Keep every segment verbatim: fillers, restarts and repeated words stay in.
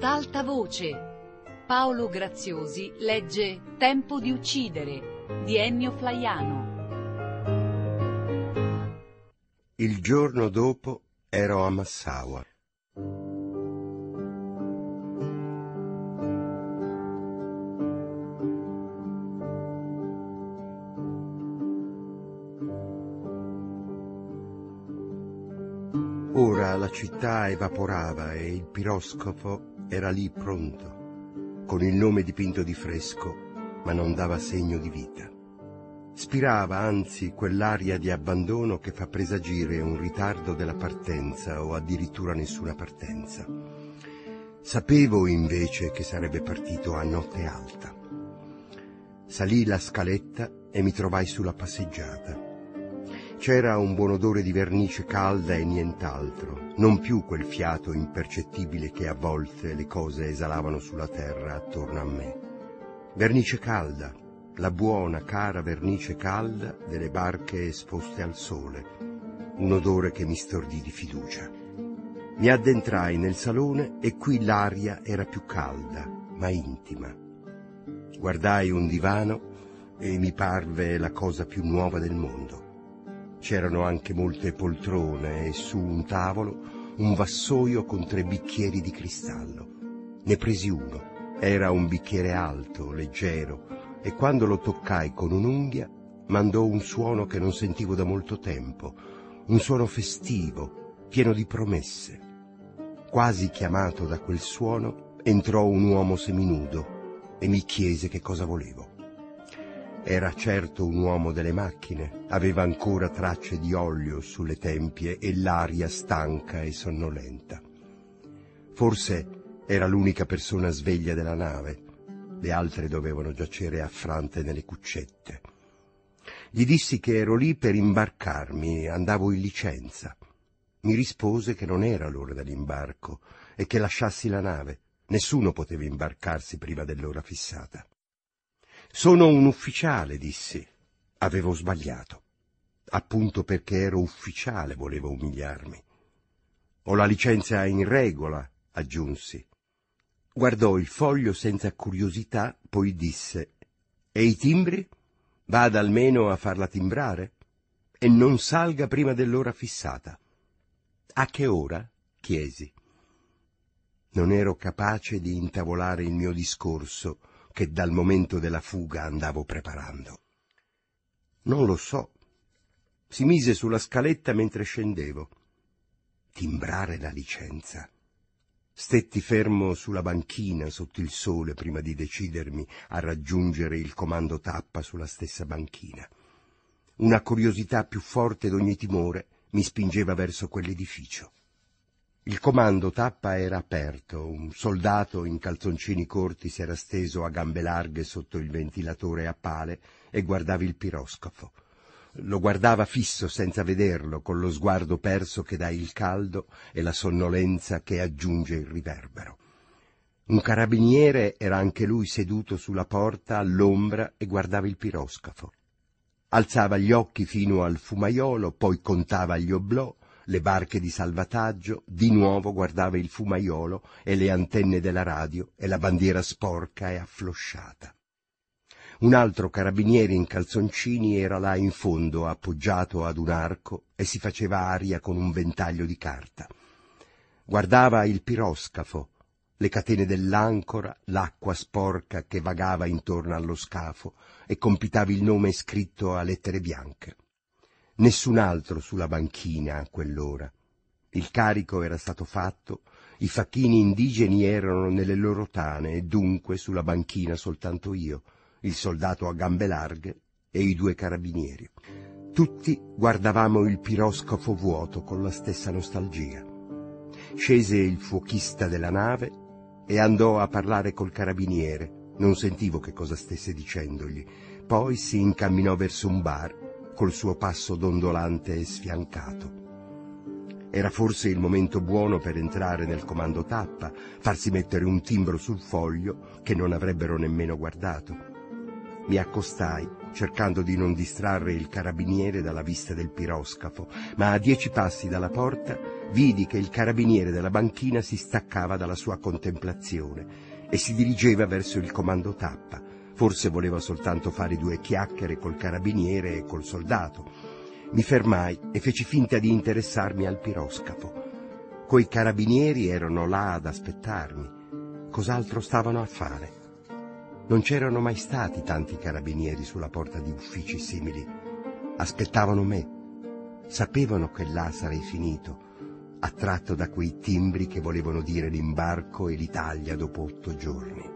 ad alta voce. Paolo Graziosi legge Tempo di uccidere di Ennio Flaiano. Il giorno dopo ero a Massaua. Ora la città evaporava e il piroscafo era lì pronto, con il nome dipinto di fresco, ma non dava segno di vita. Spirava anzi quell'aria di abbandono che fa presagire un ritardo della partenza o addirittura nessuna partenza. Sapevo invece che sarebbe partito a notte alta. Salii la scaletta e mi trovai sulla passeggiata. C'era un buon odore di vernice calda e nient'altro, non più quel fiato impercettibile che a volte le cose esalavano sulla terra attorno a me. Vernice calda, la buona, cara vernice calda delle barche esposte al sole, un odore che mi stordì di fiducia. Mi addentrai nel salone e qui l'aria era più calda, ma intima. Guardai un divano e mi parve la cosa più nuova del mondo. C'erano anche molte poltrone e su un tavolo un vassoio con tre bicchieri di cristallo. Ne presi uno. Era un bicchiere alto, leggero, e quando lo toccai con un'unghia mandò un suono che non sentivo da molto tempo, un suono festivo, pieno di promesse. Quasi chiamato da quel suono, entrò un uomo seminudo e mi chiese che cosa volevo. Era certo un uomo delle macchine, aveva ancora tracce di olio sulle tempie e l'aria stanca e sonnolenta. Forse era l'unica persona sveglia della nave, le altre dovevano giacere affrante nelle cuccette. Gli dissi che ero lì per imbarcarmi, andavo in licenza. Mi rispose che non era l'ora dell'imbarco e che lasciassi la nave. Nessuno poteva imbarcarsi prima dell'ora fissata. Sono un ufficiale, dissi. Avevo sbagliato. Appunto perché ero ufficiale volevo umiliarmi. Ho la licenza in regola, aggiunsi. Guardò il foglio senza curiosità, poi disse: e i timbri? Vada almeno a farla timbrare e non salga prima dell'ora fissata. A che ora? Chiesi. Non ero capace di intavolare il mio discorso, che dal momento della fuga andavo preparando. Non lo so. Si mise sulla scaletta mentre scendevo. Timbrare la licenza. Stetti fermo sulla banchina sotto il sole prima di decidermi a raggiungere il comando tappa sulla stessa banchina. Una curiosità più forte d'ogni timore mi spingeva verso quell'edificio. Il comando tappa era aperto, un soldato in calzoncini corti si era steso a gambe larghe sotto il ventilatore a pale e guardava il piroscafo. Lo guardava fisso senza vederlo, con lo sguardo perso che dà il caldo e la sonnolenza che aggiunge il riverbero. Un carabiniere era anche lui seduto sulla porta all'ombra e guardava il piroscafo. Alzava gli occhi fino al fumaiolo, poi contava gli oblò, le barche di salvataggio, di nuovo guardava il fumaiolo e le antenne della radio e la bandiera sporca e afflosciata. Un altro carabiniere in calzoncini era là in fondo, appoggiato ad un arco, e si faceva aria con un ventaglio di carta. Guardava il piroscafo, le catene dell'ancora, l'acqua sporca che vagava intorno allo scafo, e compitava il nome scritto a lettere bianche. Nessun altro sulla banchina a quell'ora. Il carico era stato fatto, i facchini indigeni erano nelle loro tane e dunque sulla banchina soltanto io, il soldato a gambe larghe e i due carabinieri. Tutti guardavamo il piroscafo vuoto con la stessa nostalgia. Scese il fuochista della nave e andò a parlare col carabiniere. Non sentivo che cosa stesse dicendogli. Poi si incamminò verso un bar col suo passo dondolante e sfiancato. Era forse il momento buono per entrare nel comando tappa, farsi mettere un timbro sul foglio che non avrebbero nemmeno guardato. Mi accostai cercando di non distrarre il carabiniere dalla vista del piroscafo, ma a dieci passi dalla porta vidi che il carabiniere della banchina si staccava dalla sua contemplazione e si dirigeva verso il comando tappa. Forse voleva soltanto fare due chiacchiere col carabiniere e col soldato. Mi fermai e feci finta di interessarmi al piroscafo. Quei carabinieri erano là ad aspettarmi. Cos'altro stavano a fare? Non c'erano mai stati tanti carabinieri sulla porta di uffici simili. Aspettavano me. Sapevano che là sarei finito, attratto da quei timbri che volevano dire l'imbarco e l'Italia dopo otto giorni.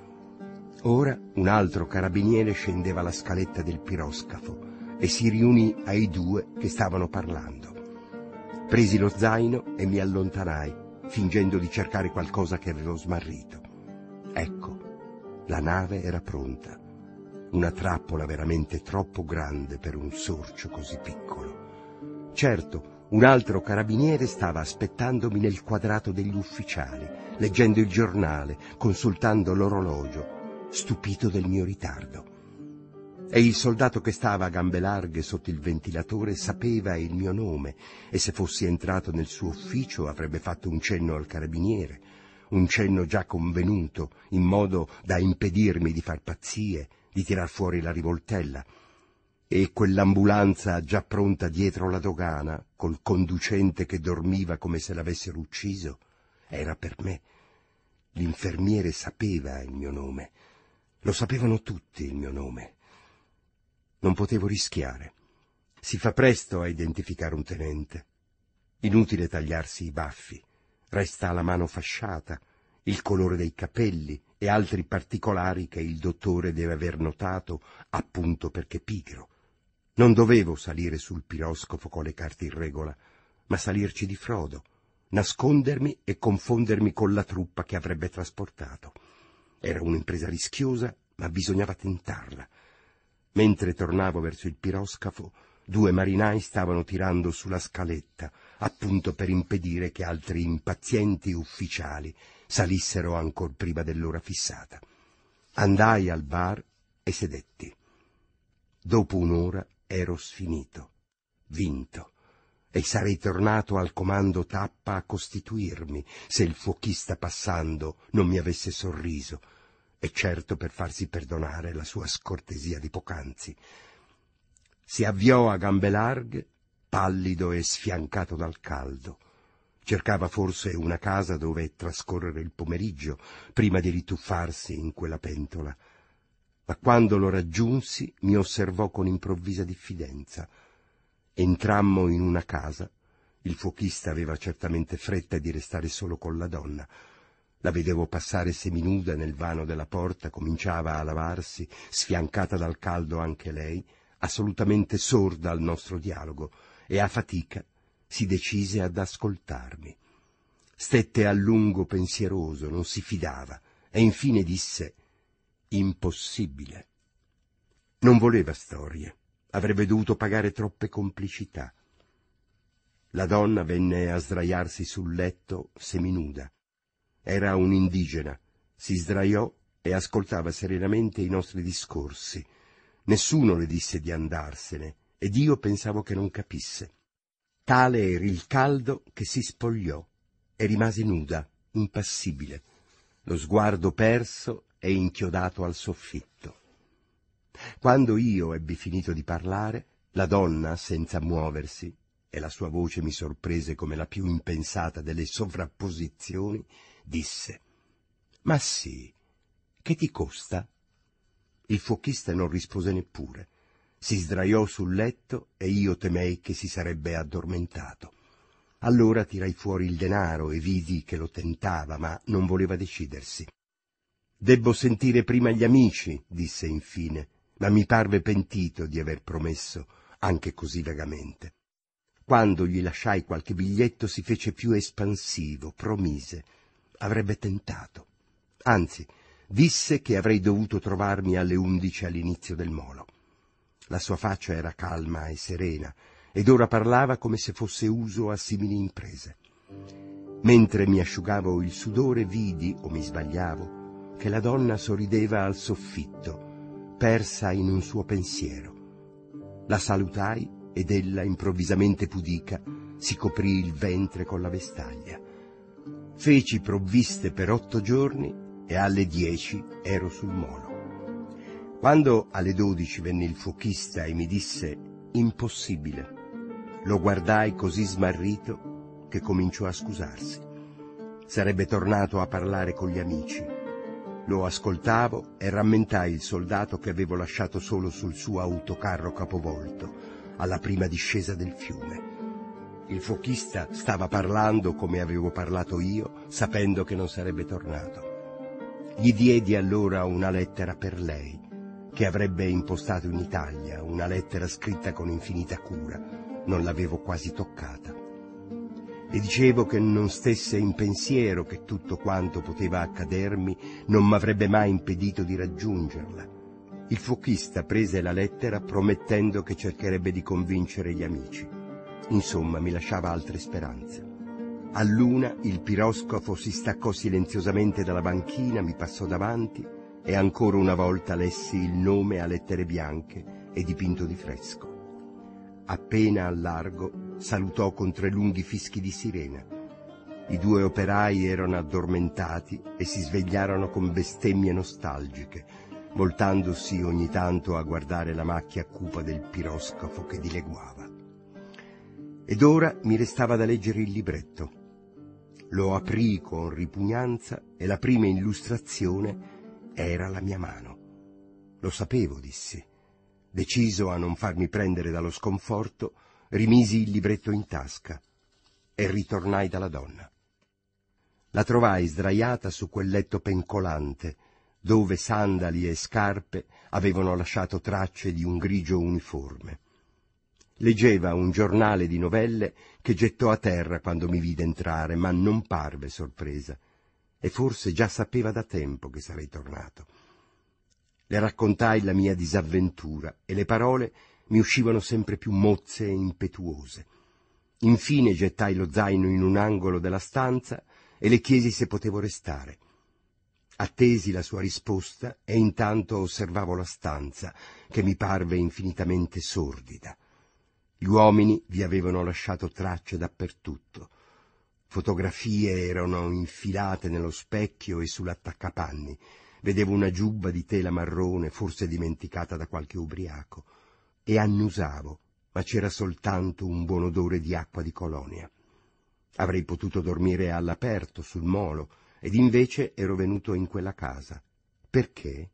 Ora un altro carabiniere scendeva la scaletta del piroscafo e si riunì ai due che stavano parlando. Presi lo zaino e mi allontanai, fingendo di cercare qualcosa che avevo smarrito. Ecco. La nave era pronta, una trappola veramente troppo grande per un sorcio così piccolo. Certo, un altro carabiniere stava aspettandomi nel quadrato degli ufficiali, leggendo il giornale, consultando l'orologio, stupito del mio ritardo. E il soldato che stava a gambe larghe sotto il ventilatore sapeva il mio nome e se fossi entrato nel suo ufficio avrebbe fatto un cenno al carabiniere, un cenno già convenuto, in modo da impedirmi di far pazzie, di tirar fuori la rivoltella. E quell'ambulanza già pronta dietro la dogana, col conducente che dormiva come se l'avessero ucciso, era per me. L'infermiere sapeva il mio nome. Lo sapevano tutti il mio nome. Non potevo rischiare. Si fa presto a identificare un tenente. Inutile tagliarsi i baffi. Resta la mano fasciata, il colore dei capelli e altri particolari che il dottore deve aver notato appunto perché pigro. Non dovevo salire sul piroscafo con le carte in regola, ma salirci di frodo, nascondermi e confondermi con la truppa che avrebbe trasportato. Era un'impresa rischiosa, ma bisognava tentarla. Mentre tornavo verso il piroscafo, due marinai stavano tirando sulla scaletta, appunto per impedire che altri impazienti ufficiali salissero ancor prima dell'ora fissata. Andai al bar e sedetti. Dopo un'ora ero sfinito, vinto, e sarei tornato al comando tappa a costituirmi se il fuochista passando non mi avesse sorriso, e certo per farsi perdonare la sua scortesia di poc'anzi. Si avviò a gambe larghe, pallido e sfiancato dal caldo. Cercava forse una casa dove trascorrere il pomeriggio, prima di rituffarsi in quella pentola. Ma quando lo raggiunsi mi osservò con improvvisa diffidenza. Entrammo in una casa. Il fuochista aveva certamente fretta di restare solo con la donna. La vedevo passare seminuda nel vano della porta, cominciava a lavarsi, sfiancata dal caldo anche lei, assolutamente sorda al nostro dialogo, e a fatica si decise ad ascoltarmi. Stette a lungo pensieroso, non si fidava, e infine disse: «Impossibile». Non voleva storie, avrebbe dovuto pagare troppe complicità. La donna venne a sdraiarsi sul letto seminuda. Era un indigena, si sdraiò e ascoltava serenamente i nostri discorsi. Nessuno le disse di andarsene, ed io pensavo che non capisse. Tale era il caldo che si spogliò e rimase nuda, impassibile, lo sguardo perso e inchiodato al soffitto. Quando io ebbi finito di parlare, la donna, senza muoversi, e la sua voce mi sorprese come la più impensata delle sovrapposizioni, disse: «Ma sì, che ti costa?» Il fuochista non rispose neppure. Si sdraiò sul letto e io temei che si sarebbe addormentato. Allora tirai fuori il denaro e vidi che lo tentava, ma non voleva decidersi. «Debbo sentire prima gli amici», disse infine, ma mi parve pentito di aver promesso anche così vagamente. Quando gli lasciai qualche biglietto si fece più espansivo, promise. Avrebbe tentato. Anzi, disse che avrei dovuto trovarmi alle undici all'inizio del molo. La sua faccia era calma e serena, ed ora parlava come se fosse uso a simili imprese. Mentre mi asciugavo il sudore vidi, o mi sbagliavo, che la donna sorrideva al soffitto, persa in un suo pensiero. La salutai ed ella, improvvisamente pudica, si coprì il ventre con la vestaglia. Feci provviste per otto giorni e alle dieci ero sul molo. Quando alle dodici venne il fuochista e mi disse «impossibile», lo guardai così smarrito che cominciò a scusarsi. Sarebbe tornato a parlare con gli amici. Lo ascoltavo e rammentai il soldato che avevo lasciato solo sul suo autocarro capovolto, alla prima discesa del fiume. Il fuochista stava parlando come avevo parlato io, sapendo che non sarebbe tornato. Gli diedi allora una lettera per lei, che avrebbe impostato in Italia, una lettera scritta con infinita cura. Non l'avevo quasi toccata. Le dicevo che non stesse in pensiero, che tutto quanto poteva accadermi non m'avrebbe mai impedito di raggiungerla. Il fuochista prese la lettera promettendo che cercherebbe di convincere gli amici. Insomma, mi lasciava altre speranze. All'una il piroscafo si staccò silenziosamente dalla banchina, mi passò davanti e ancora una volta lessi il nome a lettere bianche e dipinto di fresco. Appena al largo salutò con tre lunghi fischi di sirena. I due operai erano addormentati e si svegliarono con bestemmie nostalgiche, voltandosi ogni tanto a guardare la macchia cupa del piroscafo che dileguava. Ed ora mi restava da leggere il libretto. Lo aprii con ripugnanza e la prima illustrazione era la mia mano. Lo sapevo, dissi. Deciso a non farmi prendere dallo sconforto, rimisi il libretto in tasca e ritornai dalla donna. La trovai sdraiata su quel letto pencolante, dove sandali e scarpe avevano lasciato tracce di un grigio uniforme. Leggeva un giornale di novelle che gettò a terra quando mi vide entrare, ma non parve sorpresa, e forse già sapeva da tempo che sarei tornato. Le raccontai la mia disavventura e le parole mi uscivano sempre più mozze e impetuose. Infine gettai lo zaino in un angolo della stanza e le chiesi se potevo restare. Attesi la sua risposta e intanto osservavo la stanza, che mi parve infinitamente sordida. Gli uomini vi avevano lasciato tracce dappertutto. Fotografie erano infilate nello specchio e sull'attaccapanni. Vedevo una giubba di tela marrone, forse dimenticata da qualche ubriaco, e annusavo, ma c'era soltanto un buon odore di acqua di colonia. Avrei potuto dormire all'aperto, sul molo, ed invece ero venuto in quella casa. Perché?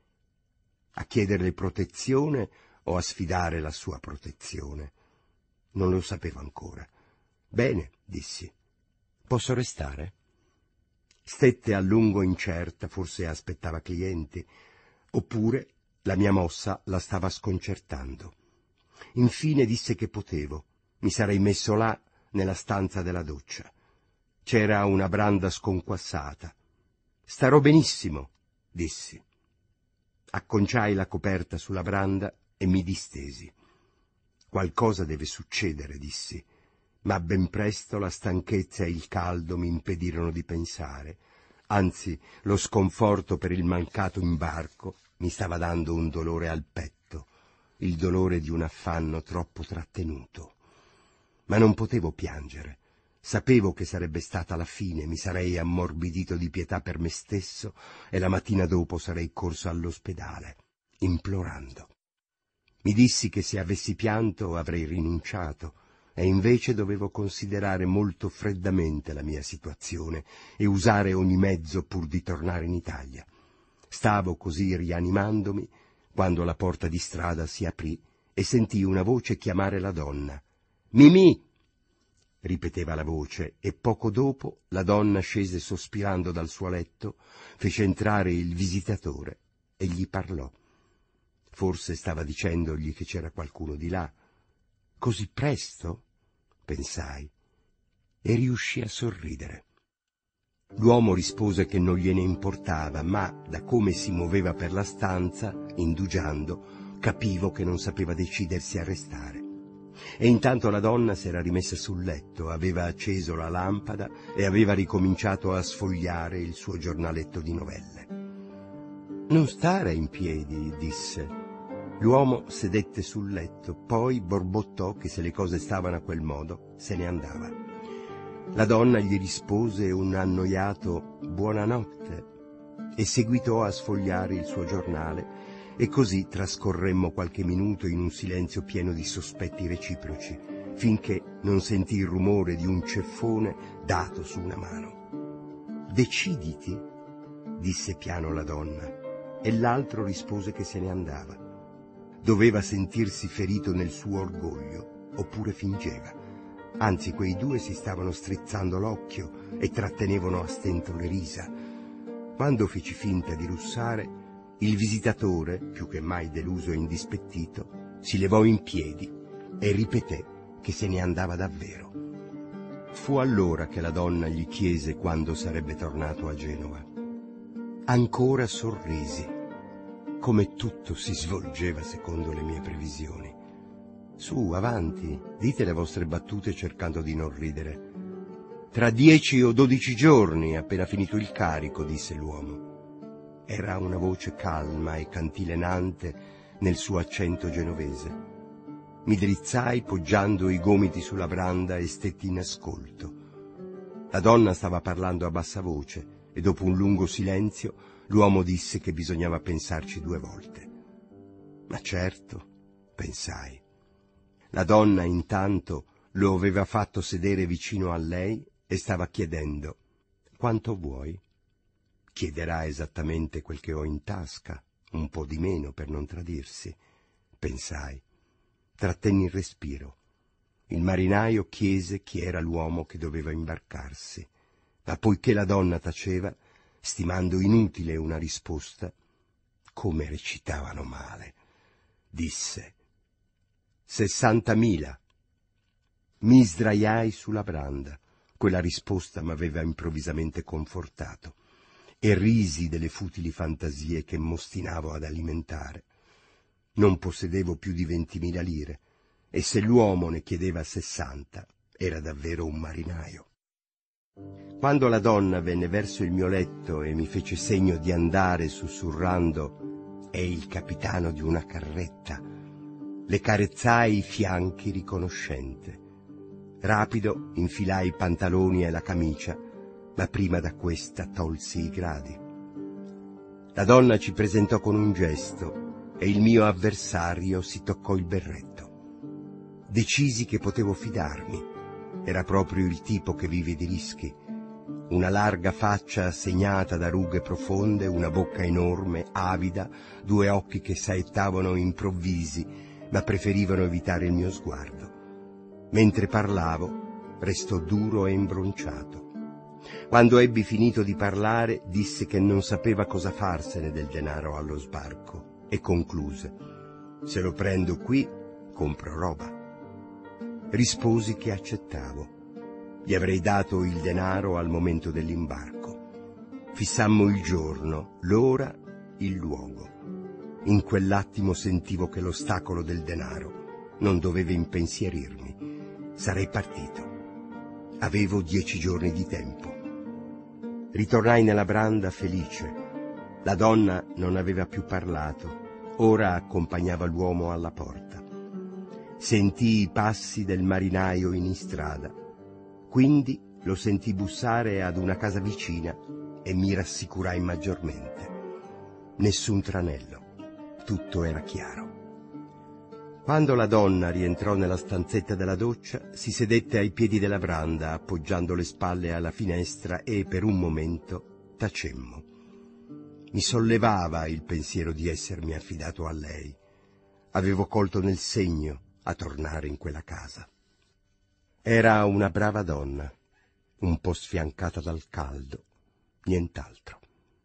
A chiederle protezione o a sfidare la sua protezione? Non lo sapevo ancora. Bene, dissi. Posso restare? Stette a lungo incerta, forse aspettava clienti, oppure la mia mossa la stava sconcertando. Infine disse che potevo. Mi sarei messo là, nella stanza della doccia. C'era una branda sconquassata. Starò benissimo, dissi. Acconciai la coperta sulla branda e mi distesi. Qualcosa deve succedere, dissi, ma ben presto la stanchezza e il caldo mi impedirono di pensare. Anzi, lo sconforto per il mancato imbarco mi stava dando un dolore al petto, il dolore di un affanno troppo trattenuto. Ma non potevo piangere. Sapevo che sarebbe stata la fine, mi sarei ammorbidito di pietà per me stesso e la mattina dopo sarei corso all'ospedale, implorando. Mi dissi che se avessi pianto avrei rinunciato, e invece dovevo considerare molto freddamente la mia situazione e usare ogni mezzo pur di tornare in Italia. Stavo così rianimandomi quando la porta di strada si aprì e sentii una voce chiamare la donna. «Mimì!» ripeteva la voce, e poco dopo la donna scese sospirando dal suo letto, fece entrare il visitatore e gli parlò. Forse stava dicendogli che c'era qualcuno di là. Così presto? Pensai, e riuscì a sorridere. L'uomo rispose che non gliene importava, ma da come si muoveva per la stanza, indugiando, capivo che non sapeva decidersi a restare. E intanto la donna s'era rimessa sul letto, aveva acceso la lampada e aveva ricominciato a sfogliare il suo giornaletto di novelle. Non stare in piedi, disse. L'uomo sedette sul letto, poi borbottò che se le cose stavano a quel modo, se ne andava. La donna gli rispose un annoiato buonanotte e seguitò a sfogliare il suo giornale, e così trascorremmo qualche minuto in un silenzio pieno di sospetti reciproci, finché non sentì il rumore di un ceffone dato su una mano. «Deciditi», disse piano la donna, e l'altro rispose che se ne andava. Doveva sentirsi ferito nel suo orgoglio, oppure fingeva. Anzi, quei due si stavano strizzando l'occhio e trattenevano a stento le risa. Quando feci finta di russare, il visitatore, più che mai deluso e indispettito, si levò in piedi e ripeté che se ne andava davvero. Fu allora che la donna gli chiese quando sarebbe tornato a Genova. Ancora sorrisi, come tutto si svolgeva secondo le mie previsioni. Su, avanti, dite le vostre battute cercando di non ridere. Tra dieci o dodici giorni, appena finito il carico, disse l'uomo. Era una voce calma e cantilenante nel suo accento genovese. Mi drizzai poggiando i gomiti sulla branda e stetti in ascolto. La donna stava parlando a bassa voce e dopo un lungo silenzio l'uomo disse che bisognava pensarci due volte. Ma certo, pensai. La donna intanto lo aveva fatto sedere vicino a lei e stava chiedendo: «Quanto vuoi?» Chiederà esattamente quel che ho in tasca, un po' di meno per non tradirsi, pensai. Trattenni il respiro. Il marinaio chiese chi era l'uomo che doveva imbarcarsi, ma poiché la donna taceva, stimando inutile una risposta, come recitavano male, disse: «Sessantamila». Mi sdraiai sulla branda. Quella risposta m'aveva improvvisamente confortato e risi delle futili fantasie che m'ostinavo ad alimentare. Non possedevo più di ventimila lire, e se l'uomo ne chiedeva sessanta, era davvero un marinaio. Quando la donna venne verso il mio letto e mi fece segno di andare sussurrando «È il capitano di una carretta», le carezzai i fianchi riconoscente. Rapido infilai i pantaloni e la camicia, ma prima da questa tolsi i gradi. La donna ci presentò con un gesto e il mio avversario si toccò il berretto. Decisi che potevo fidarmi. Era proprio il tipo che vive di rischi. Una larga faccia segnata da rughe profonde, una bocca enorme, avida, due occhi che saettavano improvvisi, ma preferivano evitare il mio sguardo. Mentre parlavo, restò duro e imbronciato. Quando ebbi finito di parlare, disse che non sapeva cosa farsene del denaro allo sbarco e concluse: «Se lo prendo qui, compro roba». Risposi che accettavo. Gli avrei dato il denaro al momento dell'imbarco. Fissammo il giorno, l'ora, il luogo. In quell'attimo sentivo che l'ostacolo del denaro non doveva impensierirmi. Sarei partito. Avevo dieci giorni di tempo. Ritornai nella branda felice. La donna non aveva più parlato. Ora accompagnava l'uomo alla porta. Sentii i passi del marinaio in istrada. Quindi lo sentii bussare ad una casa vicina e mi rassicurai maggiormente. Nessun tranello. Tutto era chiaro. Quando la donna rientrò nella stanzetta della doccia, si sedette ai piedi della branda, appoggiando le spalle alla finestra, e per un momento tacemmo. Mi sollevava il pensiero di essermi affidato a lei. Avevo colto nel segno a tornare in quella casa. Era una brava donna, un po' sfiancata dal caldo, nient'altro.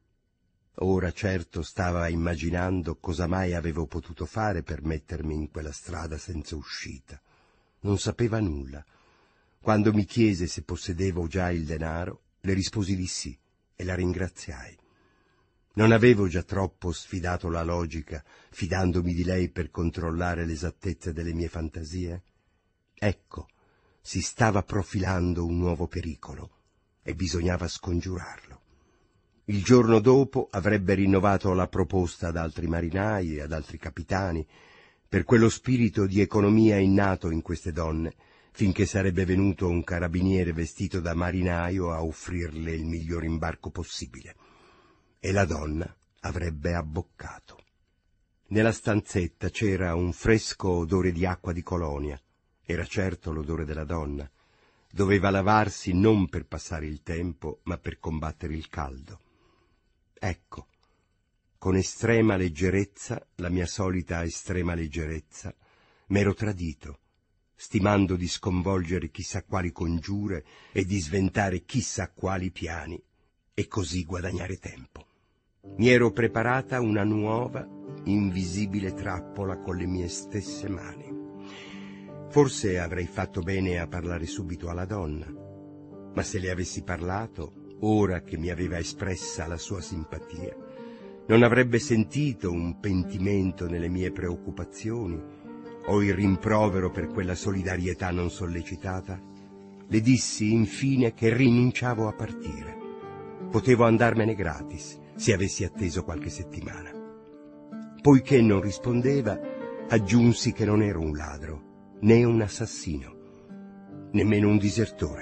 Ora certo stava immaginando cosa mai avevo potuto fare per mettermi in quella strada senza uscita. Non sapeva nulla. Quando mi chiese se possedevo già il denaro, le risposi di sì e la ringraziai. Non avevo già troppo sfidato la logica, fidandomi di lei per controllare l'esattezza delle mie fantasie? Ecco, si stava profilando un nuovo pericolo e bisognava scongiurarlo. Il giorno dopo avrebbe rinnovato la proposta ad altri marinai e ad altri capitani, per quello spirito di economia innato in queste donne, finché sarebbe venuto un carabiniere vestito da marinaio a offrirle il miglior imbarco possibile. E la donna avrebbe abboccato. Nella stanzetta c'era un fresco odore di acqua di colonia. Era certo l'odore della donna. Doveva lavarsi non per passare il tempo, ma per combattere il caldo. Ecco, con estrema leggerezza, la mia solita estrema leggerezza, m'ero tradito, stimando di sconvolgere chissà quali congiure e di sventare chissà quali piani, e così guadagnare tempo. Mi ero preparata una nuova, invisibile trappola con le mie stesse mani. Forse avrei fatto bene a parlare subito alla donna, ma se le avessi parlato, ora che mi aveva espressa la sua simpatia, non avrebbe sentito un pentimento nelle mie preoccupazioni o il rimprovero per quella solidarietà non sollecitata? Le dissi infine che rinunciavo a partire. Potevo andarmene gratis se avessi atteso qualche settimana. Poiché non rispondeva, aggiunsi che non ero un ladro, né un assassino, nemmeno un disertore.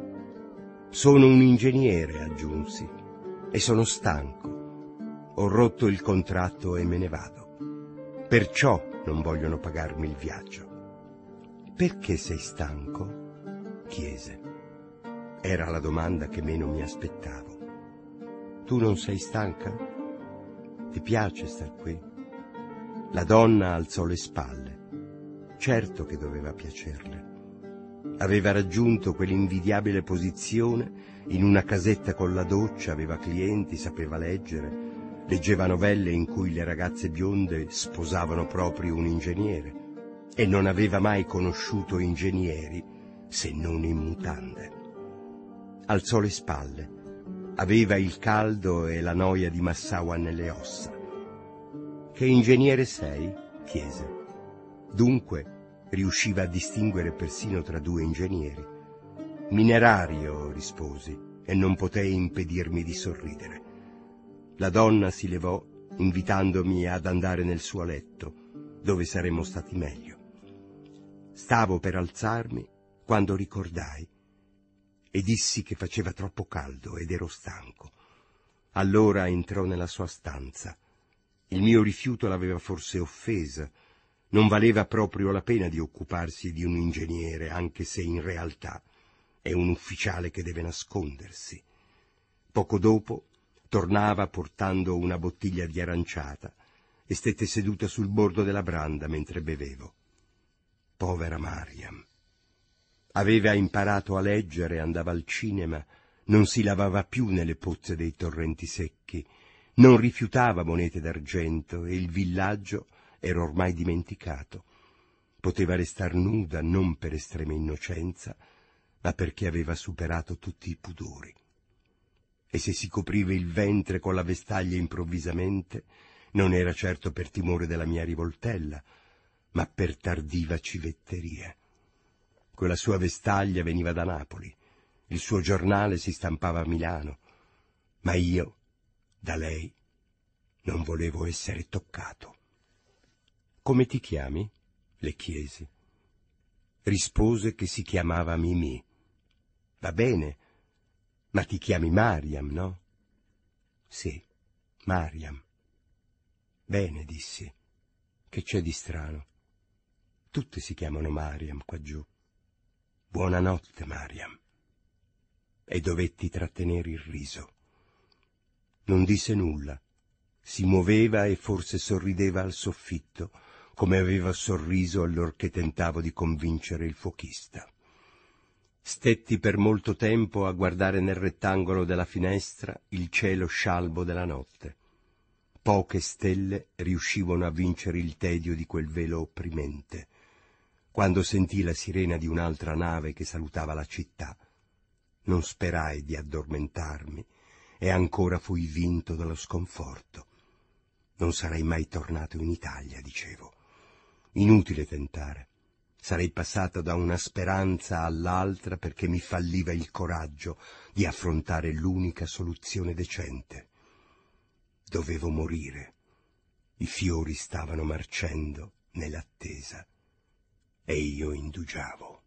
Sono un ingegnere, aggiunsi, e sono stanco. Ho rotto il contratto e me ne vado. Perciò non vogliono pagarmi il viaggio. Perché sei stanco? Chiese. Era la domanda che meno mi aspettavo. Tu non sei stanca? Ti piace star qui? La donna alzò le spalle. Certo che doveva piacerle. Aveva raggiunto quell'invidiabile posizione in una casetta con la doccia, aveva clienti, sapeva leggere, leggeva novelle in cui le ragazze bionde sposavano proprio un ingegnere e non aveva mai conosciuto ingegneri se non in mutande. Alzò le spalle. Aveva il caldo e la noia di Massaua nelle ossa. Che ingegnere sei? Chiese. Dunque riusciva a distinguere persino tra due ingegneri. Minerario, risposi, e non potei impedirmi di sorridere. La donna si levò, invitandomi ad andare nel suo letto, dove saremmo stati meglio. Stavo per alzarmi quando ricordai e dissi che faceva troppo caldo ed ero stanco. Allora entrò nella sua stanza. Il mio rifiuto l'aveva forse offesa. Non valeva proprio la pena di occuparsi di un ingegnere, anche se in realtà è un ufficiale che deve nascondersi. Poco dopo tornava portando una bottiglia di aranciata e stette seduta sul bordo della branda mentre bevevo. Povera Mariam. Aveva imparato a leggere, andava al cinema, non si lavava più nelle pozze dei torrenti secchi, non rifiutava monete d'argento e il villaggio era ormai dimenticato. Poteva restar nuda non per estrema innocenza, ma perché aveva superato tutti i pudori. E se si copriva il ventre con la vestaglia improvvisamente, non era certo per timore della mia rivoltella, ma per tardiva civetteria. Quella sua vestaglia veniva da Napoli, il suo giornale si stampava a Milano, ma io, da lei, non volevo essere toccato. «Come ti chiami?» le chiesi. Rispose che si chiamava Mimì. «Va bene, ma ti chiami Mariam, no?» «Sì, Mariam». «Bene», dissi, «che c'è di strano? Tutte si chiamano Mariam qua giù. Buonanotte, Mariam». E dovetti trattenere il riso. Non disse nulla, si muoveva e forse sorrideva al soffitto, come aveva sorriso allorché tentavo di convincere il fuochista. Stetti per molto tempo a guardare nel rettangolo della finestra il cielo scialbo della notte. Poche stelle riuscivano a vincere il tedio di quel velo opprimente. Quando sentii la sirena di un'altra nave che salutava la città, non sperai di addormentarmi e ancora fui vinto dallo sconforto. Non sarei mai tornato in Italia, dicevo. Inutile tentare. Sarei passato da una speranza all'altra perché mi falliva il coraggio di affrontare l'unica soluzione decente. Dovevo morire. I fiori stavano marcendo nell'attesa e io indugiavo.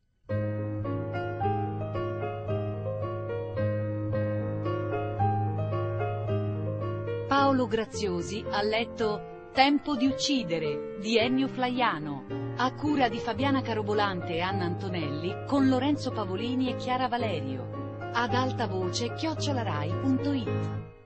Paolo Graziosi ha letto Tempo di uccidere di Ennio Flaiano, a cura di Fabiana Carobolante e Anna Antonelli, con Lorenzo Pavolini e Chiara Valerio. Ad alta voce chiocciolarai punto it.